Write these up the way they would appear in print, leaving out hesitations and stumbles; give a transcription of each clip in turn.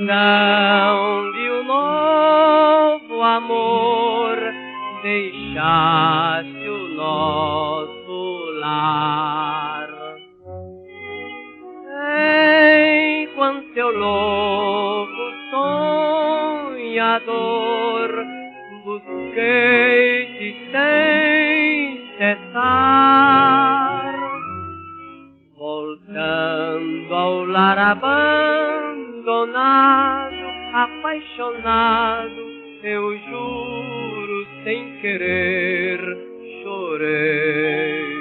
ilusão de um novo amor, deixaste o nosso lar. Enquanto eu louco sonhador, busquei-te sem cessar, voltando ao lar abandonado, apaixonado, eu juro sem querer chorei.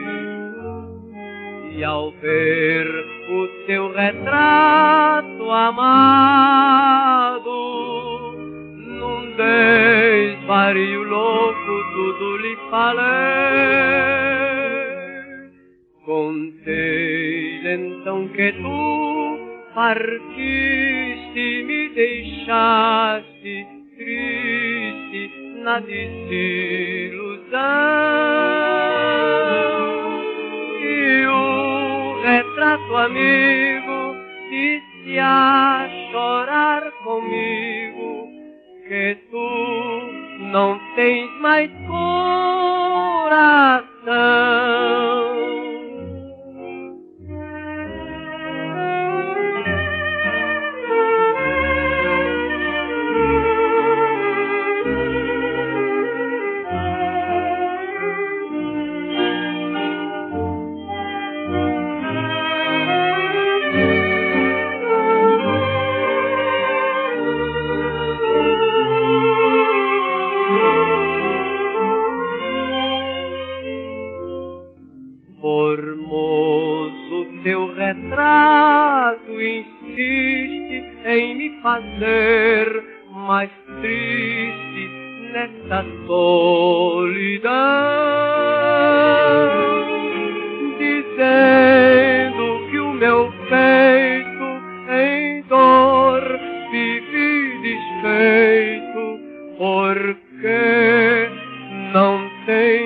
E ao ver o teu retrato amado, num desvario louco tudo lhe falei. Contei então que tu partiste e me deixaste triste na desilusão, e o retrato amigo disse a chorar comigo que tu não tens mais coração. Formoso teu retrato insiste em me fazer mais triste nesta solidão, dizendo que o meu peito em dor vive desfeito, porque não tem